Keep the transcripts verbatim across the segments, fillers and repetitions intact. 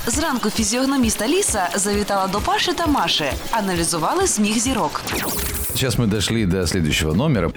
Зранку фізіогноміст Аліса завітала до Паши та Маши. Аналізували сміх зірок. Сейчас мы дошли до следующего номера.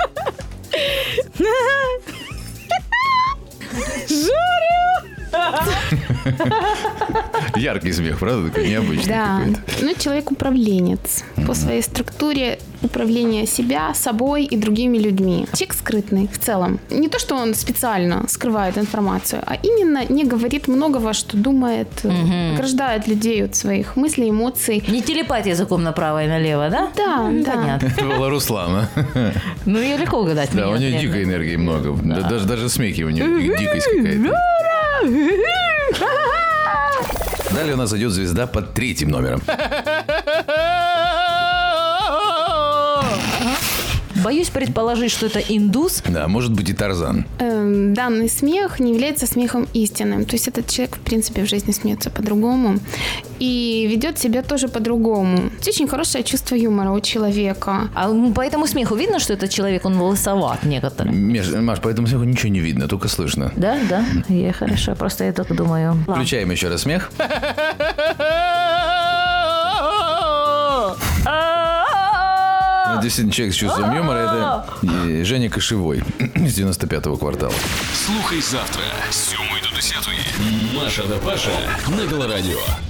Яркий смех, правда? Такой необычный. Да. Какой-то. Ну, человек-управленец. Mm-hmm. По своей структуре управления себя, собой и другими людьми. Человек скрытный в целом. Не то, что он специально скрывает информацию, а именно не говорит многого, что думает, mm-hmm. ограждает людей от своих мыслей, эмоций. Не телепать языком направо и налево, да? Да, да. Понятно. Это была Руслана. Ну, ее легко угадать. Да, у нее дикой энергии много. Да. Даже, даже смехи у нее дикость какая-то. Далее у нас идет звезда под третьим номером. Боюсь предположить, что это индус. Да, может быть и Тарзан. Эм, данный смех не является смехом истинным. То есть этот человек, в принципе, в жизни смеется по-другому. И ведет себя тоже по-другому. Это очень хорошее чувство юмора у человека. А по этому смеху видно, что этот человек, он волосоват некоторые? Меж, Маш, по этому смеху ничего не видно, только слышно. Да, да. Я хорошо, просто я так думаю. Включаем еще раз смех. Действительно, человек с чувством юмора – это Женя Кошевой из девяносто пятого квартала. Слухай завтра з сьомої до десятої. Маша та Паша на Телерадіо.